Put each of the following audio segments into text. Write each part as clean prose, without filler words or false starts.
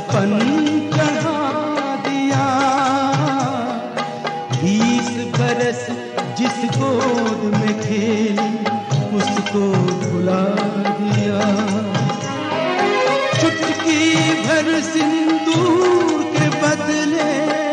बचपन चढ़ा दिया। 20 बरस जिस गोद में खेली उसको भुला दिया। चुटकी भर सिंदूर के बदले,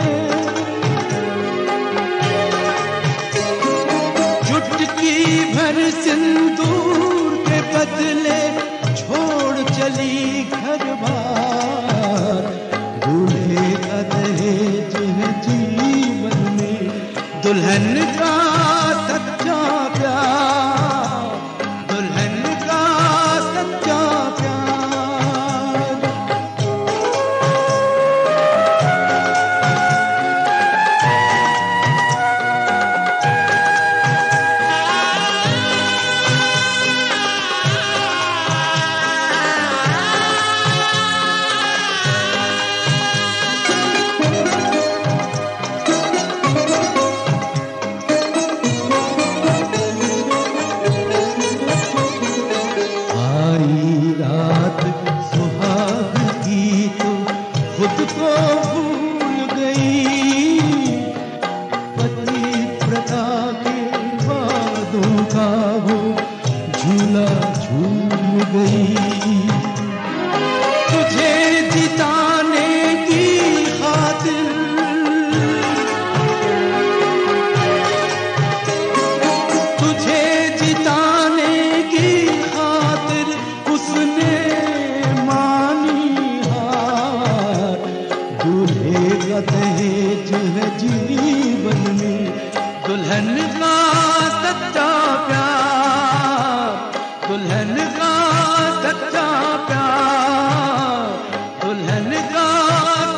चुटकी भर सिंदूर के बदले छोड़ चली घर बार। दूल्हे का दहेज है जीवन में दुल्हन का सच्चा प्यार, दुल्हन का सच्चा प्यार। खुद को भूल गई, पति प्रथा के वादों का वो झूला झूल गई। तुझे जिताने की खातिर, तुझे जिताने की खातिर उसने दहेज है जीवन में दुल्हन का सच्चा प्यार, दुल्हन का सच्चा प्यार, दुल्हन का